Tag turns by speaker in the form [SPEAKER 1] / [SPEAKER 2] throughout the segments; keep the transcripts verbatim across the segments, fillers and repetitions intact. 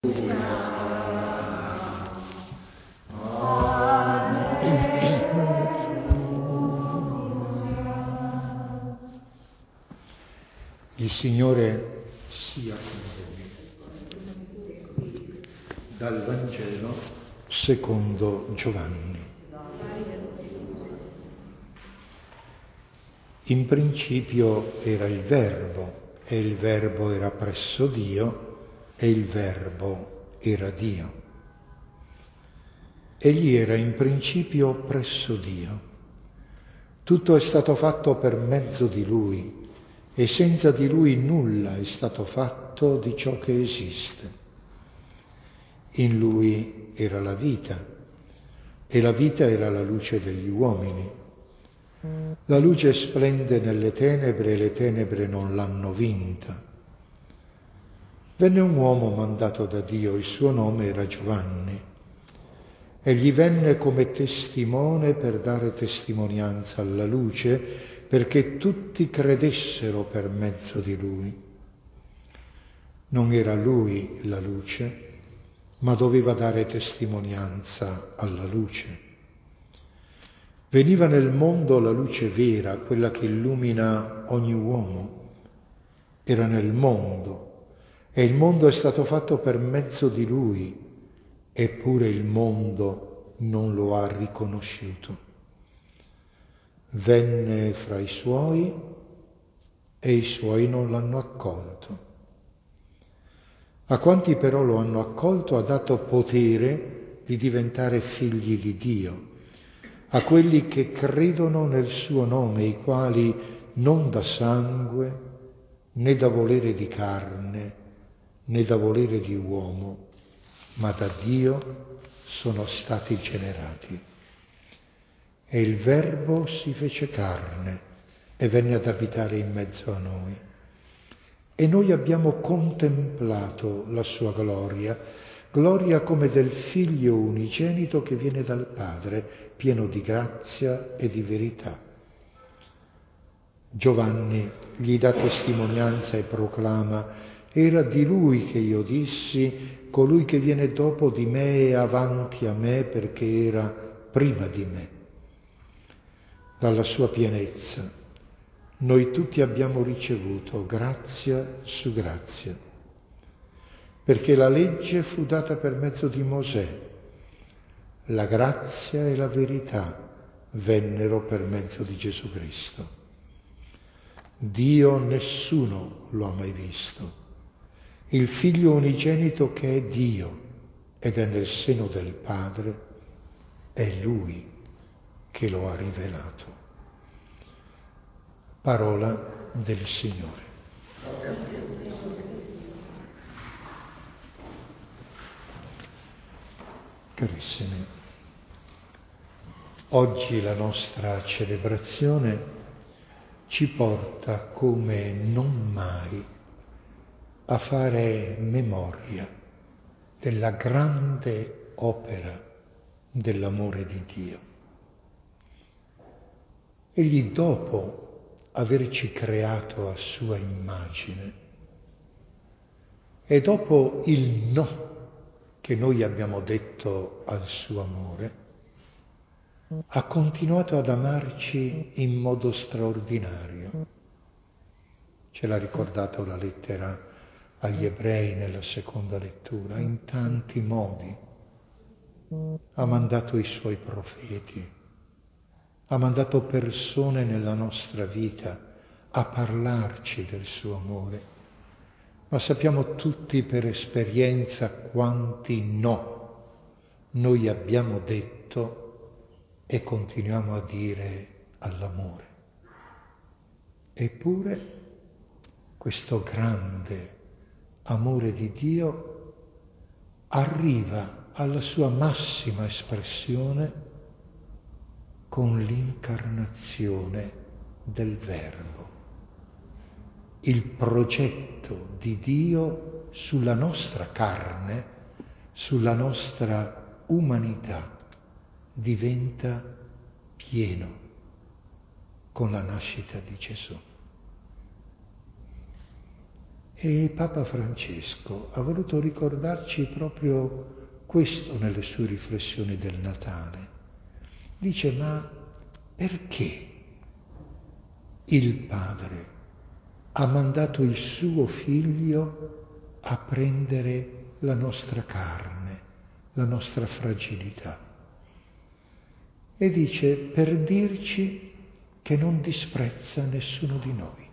[SPEAKER 1] Il Signore sia con voi. Dal Vangelo secondo Giovanni. In principio era il Verbo, e il Verbo era presso Dio, e il Verbo era Dio. Egli era in principio presso Dio. Tutto è stato fatto per mezzo di Lui, e senza di Lui nulla è stato fatto di ciò che esiste. In Lui era la vita, e la vita era la luce degli uomini. La luce splende nelle tenebre, e le tenebre non l'hanno vinta. Venne un uomo mandato da Dio, il suo nome era Giovanni. Egli venne come testimone per dare testimonianza alla luce, perché tutti credessero per mezzo di lui. Non era lui la luce, ma doveva dare testimonianza alla luce. Veniva nel mondo la luce vera, quella che illumina ogni uomo. Era nel mondo, e il mondo è stato fatto per mezzo di lui, eppure il mondo non lo ha riconosciuto. Venne fra i suoi e i suoi non l'hanno accolto. A quanti però lo hanno accolto ha dato potere di diventare figli di Dio, a quelli che credono nel suo nome, i quali non da sangue, né da volere di carne, né da volere di uomo, ma da Dio sono stati generati. E il Verbo si fece carne e venne ad abitare in mezzo a noi. E noi abbiamo contemplato la sua gloria, gloria come del Figlio unigenito che viene dal Padre, pieno di grazia e di verità. Giovanni gli dà testimonianza e proclama: era di lui che io dissi, colui che viene dopo di me è avanti a me perché era prima di me. Dalla sua pienezza noi tutti abbiamo ricevuto grazia su grazia, perché la legge fu data per mezzo di Mosè, la grazia e la verità vennero per mezzo di Gesù Cristo. Dio nessuno lo ha mai visto. Il Figlio unigenito che è Dio ed è nel seno del Padre, è Lui che lo ha rivelato. Parola del Signore. Carissimi, oggi la nostra celebrazione ci porta come non mai a fare memoria della grande opera dell'amore di Dio. Egli, dopo averci creato a sua immagine, e dopo il no che noi abbiamo detto al suo amore, ha continuato ad amarci in modo straordinario. Ce l'ha ricordato la lettera agli Ebrei nella seconda lettura, in tanti modi. Ha mandato i suoi profeti, ha mandato persone nella nostra vita a parlarci del suo amore, ma sappiamo tutti per esperienza quanti no noi abbiamo detto e continuiamo a dire all'amore. Eppure questo grande amore di Dio arriva alla sua massima espressione con l'incarnazione del Verbo, il progetto di Dio sulla nostra carne, sulla nostra umanità, diventa pieno con la nascita di Gesù. E Papa Francesco ha voluto ricordarci proprio questo nelle sue riflessioni del Natale. Dice, ma perché il Padre ha mandato il suo Figlio a prendere la nostra carne, la nostra fragilità? E dice, per dirci che non disprezza nessuno di noi.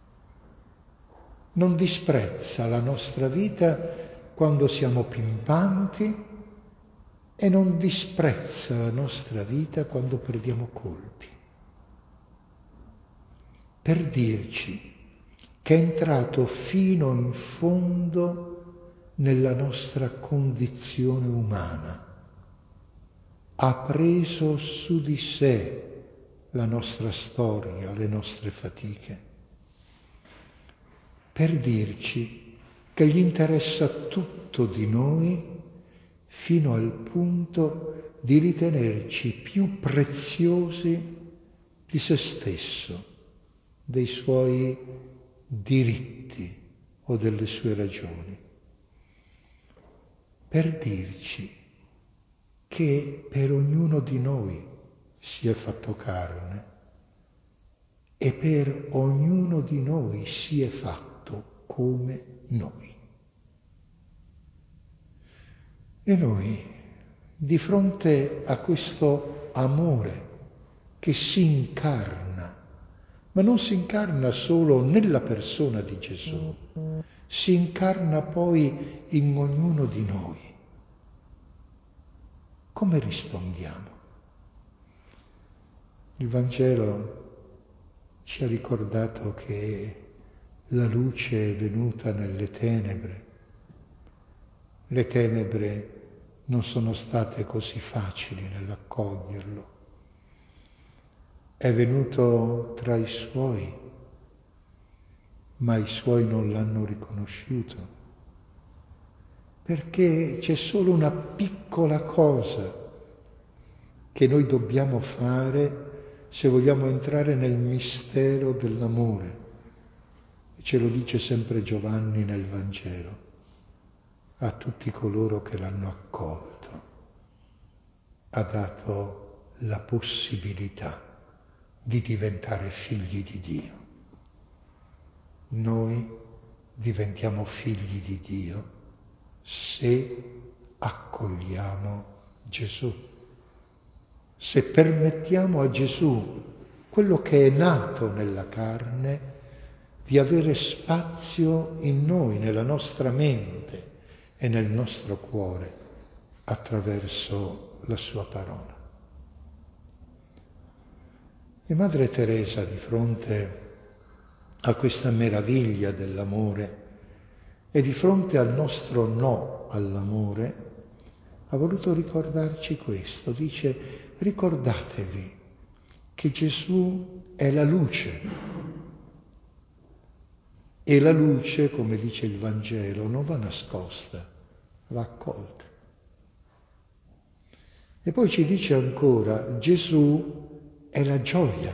[SPEAKER 1] Non disprezza la nostra vita quando siamo pimpanti e non disprezza la nostra vita quando perdiamo colpi. Per dirci che è entrato fino in fondo nella nostra condizione umana, ha preso su di sé la nostra storia, le nostre fatiche, per dirci che gli interessa tutto di noi fino al punto di ritenerci più preziosi di se stesso, dei suoi diritti o delle sue ragioni, per dirci che per ognuno di noi si è fatto carne e per ognuno di noi si è fatto come noi. E noi, di fronte a questo amore che si incarna, ma non si incarna solo nella persona di Gesù, si incarna poi in ognuno di noi, come rispondiamo? Il Vangelo ci ha ricordato che la luce è venuta nelle tenebre. Le tenebre non sono state così facili nell'accoglierlo. È venuto tra i suoi, ma i suoi non l'hanno riconosciuto, perché c'è solo una piccola cosa che noi dobbiamo fare se vogliamo entrare nel mistero dell'amore. Ce lo dice sempre Giovanni nel Vangelo, a tutti coloro che l'hanno accolto, ha dato la possibilità di diventare figli di Dio. Noi diventiamo figli di Dio se accogliamo Gesù, se permettiamo a Gesù, quello che è nato nella carne, di avere spazio in noi, nella nostra mente e nel nostro cuore, attraverso la sua parola. E Madre Teresa, di fronte a questa meraviglia dell'amore e di fronte al nostro no all'amore, ha voluto ricordarci questo. Dice, ricordatevi che Gesù è la luce. E la luce, come dice il Vangelo, non va nascosta, va accolta. E poi ci dice ancora, Gesù è la gioia.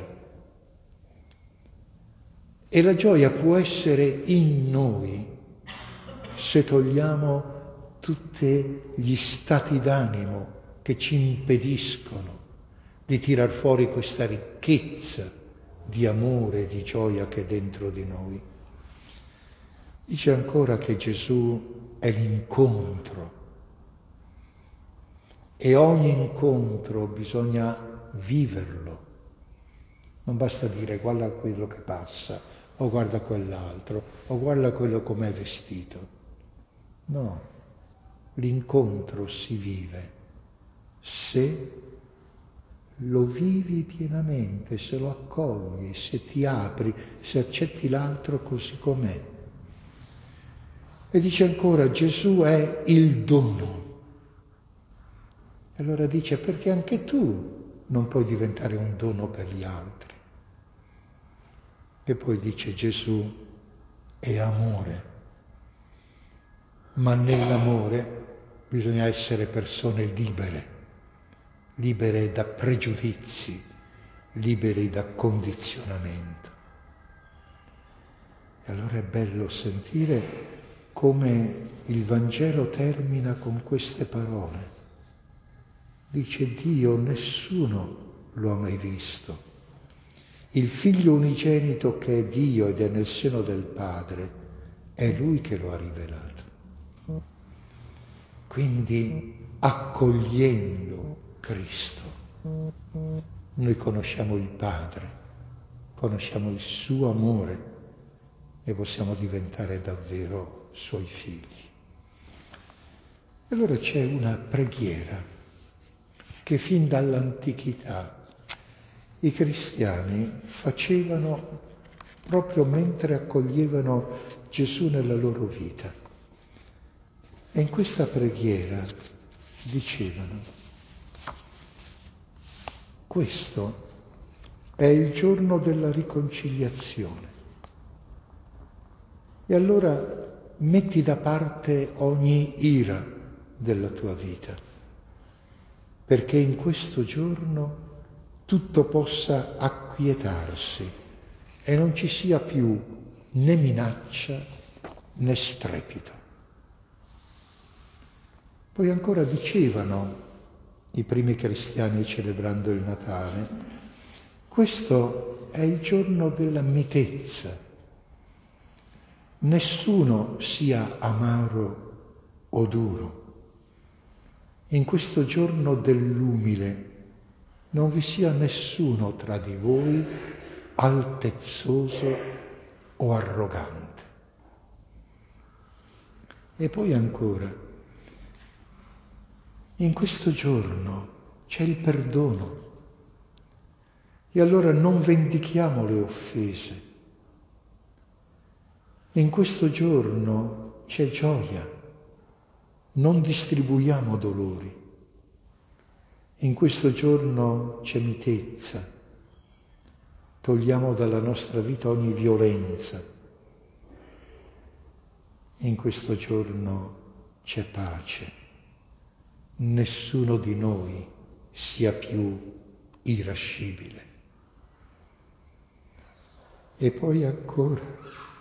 [SPEAKER 1] E la gioia può essere in noi se togliamo tutti gli stati d'animo che ci impediscono di tirar fuori questa ricchezza di amore e di gioia che è dentro di noi. Dice ancora che Gesù è l'incontro e ogni incontro bisogna viverlo. Non basta dire guarda quello che passa o guarda quell'altro o guarda quello com'è vestito. No, l'incontro si vive se lo vivi pienamente, se lo accogli, se ti apri, se accetti l'altro così com'è. E dice ancora, Gesù è il dono. E allora dice, perché anche tu non puoi diventare un dono per gli altri. E poi dice, Gesù è amore. Ma nell'amore bisogna essere persone libere, libere da pregiudizi, liberi da condizionamento. E allora è bello sentire come il Vangelo termina con queste parole. Dice: Dio nessuno lo ha mai visto. Il Figlio unigenito che è Dio ed è nel seno del Padre, è Lui che lo ha rivelato. Quindi, accogliendo Cristo, noi conosciamo il Padre, conosciamo il suo amore e possiamo diventare davvero Suoi figli. E allora c'è una preghiera che fin dall'antichità i cristiani facevano proprio mentre accoglievano Gesù nella loro vita. E in questa preghiera dicevano: questo è il giorno della riconciliazione. E allora metti da parte ogni ira della tua vita, perché in questo giorno tutto possa acquietarsi e non ci sia più né minaccia né strepito. Poi ancora dicevano i primi cristiani celebrando il Natale: questo è il giorno della mitezza. Nessuno sia amaro o duro. In questo giorno dell'umile non vi sia nessuno tra di voi altezzoso o arrogante. E poi ancora, in questo giorno c'è il perdono. E allora non vendichiamo le offese. In questo giorno c'è gioia, non distribuiamo dolori. In questo giorno c'è mitezza, togliamo dalla nostra vita ogni violenza. In questo giorno c'è pace, nessuno di noi sia più irascibile. E poi ancora,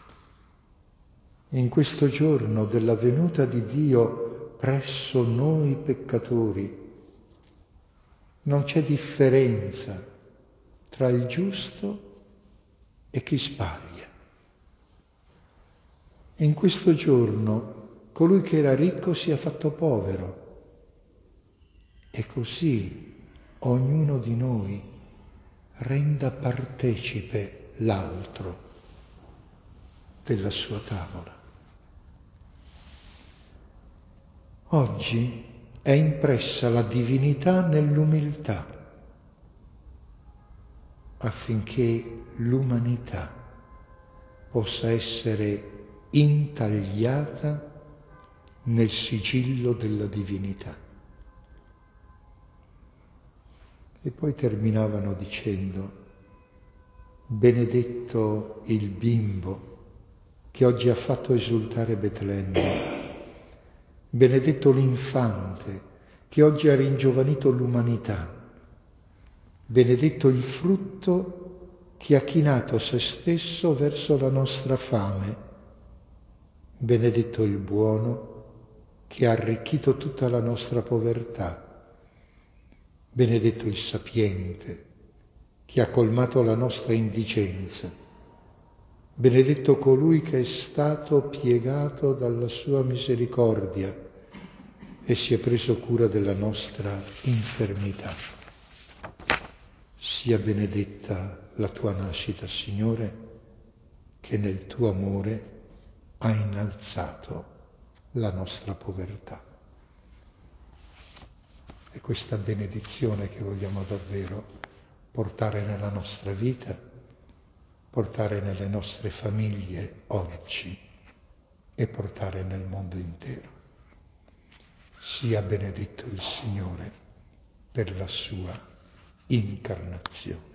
[SPEAKER 1] in questo giorno della venuta di Dio presso noi peccatori, non c'è differenza tra il giusto e chi sbaglia. In questo giorno colui che era ricco sia fatto povero e così ognuno di noi renda partecipe l'altro della sua tavola. Oggi è impressa la divinità nell'umiltà, affinché l'umanità possa essere intagliata nel sigillo della divinità. E poi terminavano dicendo: benedetto il bimbo che oggi ha fatto esultare Betlemme, benedetto l'infante che oggi ha ringiovanito l'umanità, benedetto il frutto che ha chinato se stesso verso la nostra fame, benedetto il buono che ha arricchito tutta la nostra povertà, benedetto il sapiente che ha colmato la nostra indigenza, benedetto colui che è stato piegato dalla sua misericordia e si è preso cura della nostra infermità. Sia benedetta la tua nascita, Signore, che nel tuo amore ha innalzato la nostra povertà. È questa benedizione che vogliamo davvero portare nella nostra vita, portare nelle nostre famiglie oggi e portare nel mondo intero. Sia benedetto il Signore per la sua incarnazione.